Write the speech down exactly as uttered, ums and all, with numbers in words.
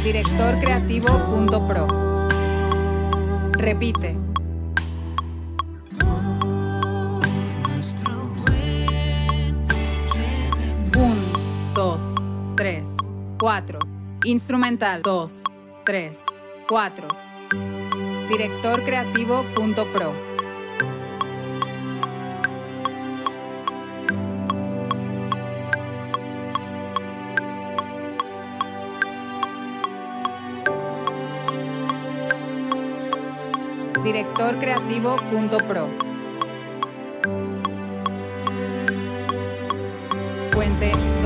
director creativo punto pro. Repite. uno, dos, tres, cuatro. Instrumental. dos, tres, cuatro. director creativo punto pro. director creativo punto pro. Puente